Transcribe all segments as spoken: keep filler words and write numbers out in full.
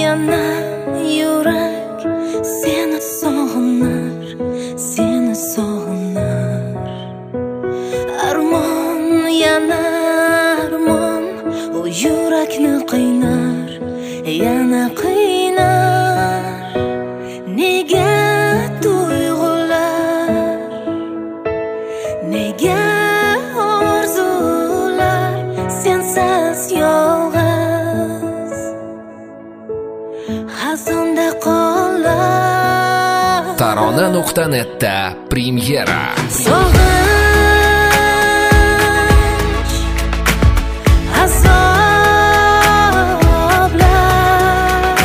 yana yurak seni sog'inar, seni sog'inar. Armon yana armon, u yurakni qiynar, yana qiynar. Nega tuyg'ular, nega orzular sensiz yolg'iz xazonda qolar. Tarona nuqta netda premyera. Sog'inch, azoblar,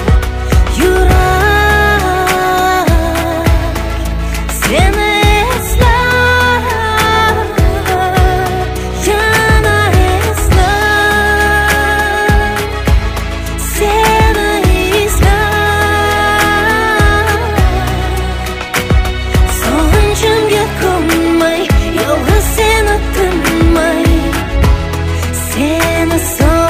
yurak seni eslar, yana eslar, seni eslar. Sog'inchimga ko'nmay, yolg'iz seni tinmay, seni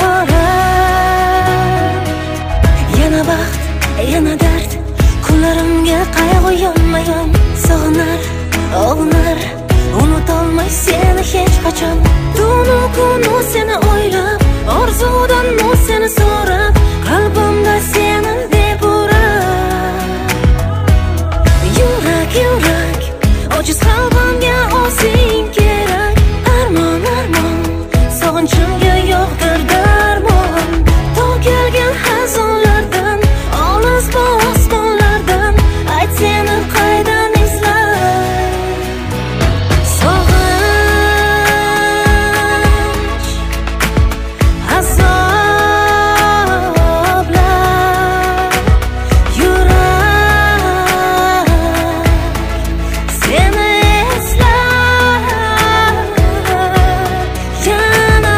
so'rar. Yana baxt, yana dard, kunlarimga qayg'u yonma-yon. Sog'inar, og'nar, unutolmay seni hech qachon. Tunu kunu seni o'ylab, orzudan u seni so'rab, qalbimda seni deb urab. Yurak, yurak, ojiz qalbimga o'zing kerak. Armon, armon, sog'inchimga yo'qdir darmon. To'kilgan xazonlardan, olis bu osmonlardan, ayt seni qaydan izlay. Sog'inch, azoblar, yurak seni eslar, yana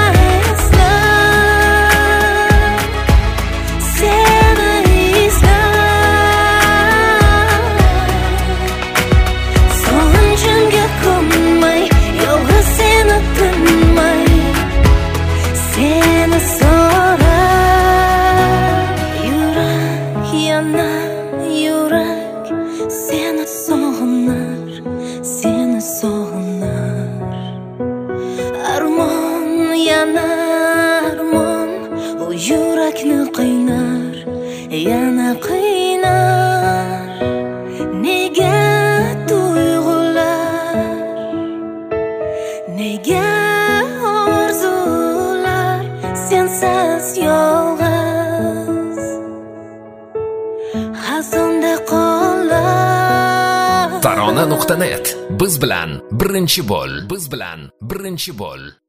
eslar, seni eslar. Sog'inchimga ko'nmay, yolg'iz seni tinmay, seni so'rar. Yurak yana yurak seni sog'inar, seni sog'inar. Armon yana armon, u yurakni qiynar, yana qiynar. Nega tuyg'ular, nega orzular sensiz yolg'iz xazonda qolar. Tarona nuqta net. Biz bilan birinchi bo'l. Biz bilan birinchi bo'l.